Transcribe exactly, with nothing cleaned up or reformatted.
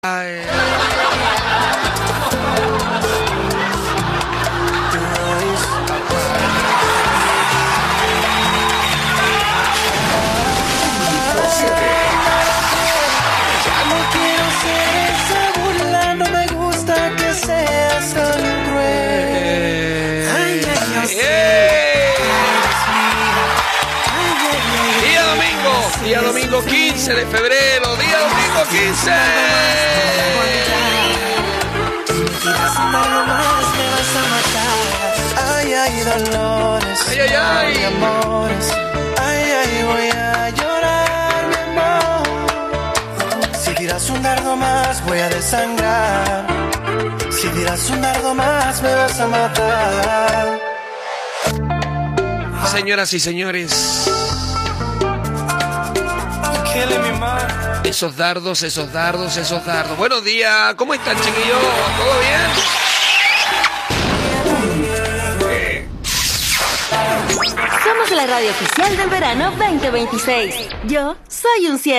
Ay. Día domingo quince de febrero, día domingo quince. Ay, ay, dolores. Ay, ay, ay. Amores. Ay, ay, voy a llorar, mi amor. Si tiras un dardo más, voy a desangrar. Si tiras un dardo más, me vas a matar. Señoras y señores, esos dardos, esos dardos, esos dardos. Buenos días, ¿cómo están, chiquillos? ¿Todo bien? Somos la radio oficial del verano veinte veintiséis. Yo soy un cien.